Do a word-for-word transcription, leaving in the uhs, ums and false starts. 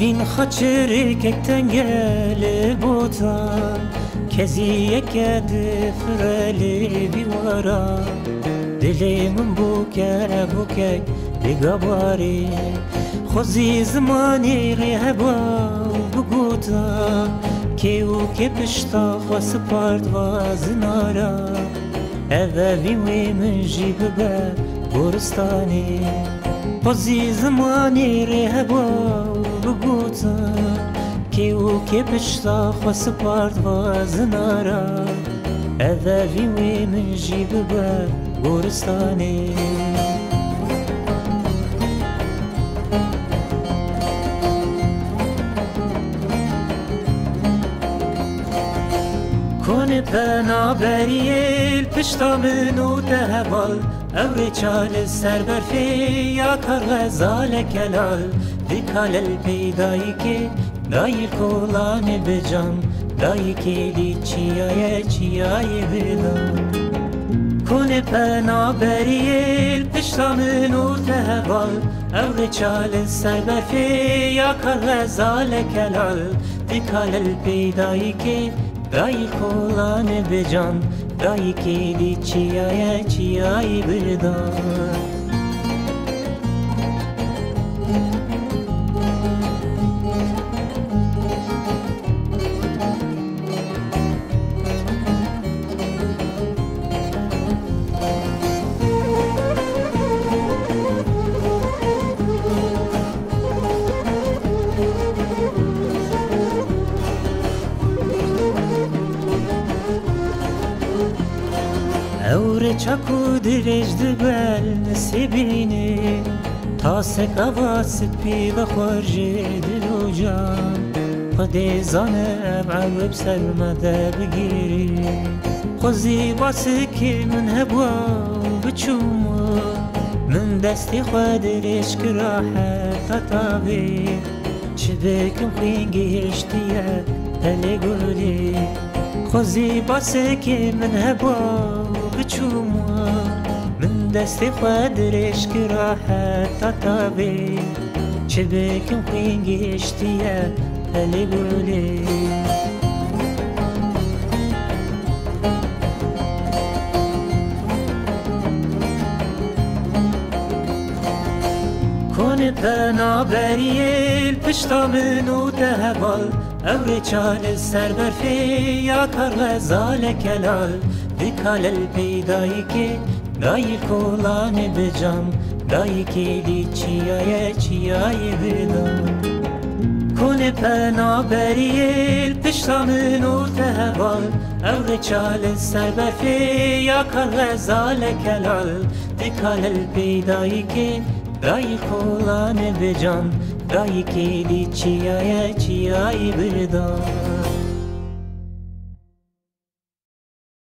وین خاچر که تنگل بوتا کزی یک دفرلی بیوارا دلی من بوکه بوکه بگواری خوزی زمانی ریحبا بگوتا که او که پشتا خواست پارد و زنارا اوه وی من جی ببه گورستانی خوزی زمانی ریحبا بگوتا که او که پشتا خواست پارد و زنارا اوه وی من جی ببه گورستانی کن پنا بریل پشتا منو دهوال اوری چال سر برفی یا کار غزال کلال دیکال الپیدایی که دایر کولان بجام دایی که دی چیای چیای بدام کن پنا بریل پشتا منو دهوال اوری چال سر برفی یا کار غزال کلال دیکال الپیدایی که دایی کولان بجان دایی که دی چیای چیای بدان اور چاکو درج دبل نسیبینه تاسک آواز پی و خارج دل و جان خود زانه عوب سرمده بگیری خوزی باسی که من هبوا بچوم من دستی خود رشک راحت تابی چه بکم خینگی اشتیه هلی گلی خوزی باسی که من هبوا بچوما من دستی خود رشک راحت تابی چه بکم خینگی اشتیه هلی گلی کن پنا بریل پشتا منو دهوال اوری چال سر برفی یا کار غزال کلال دیکال الپیدایی که دایر کولان بجام دایی که دی چیای چیای بدام کن پنا بریل پشتا منو دهوال اوری چال سر برفی یا کار غزال کلال دیکال الپیدایی که دایی کولان بجان دایی که دی چیای چیای بدان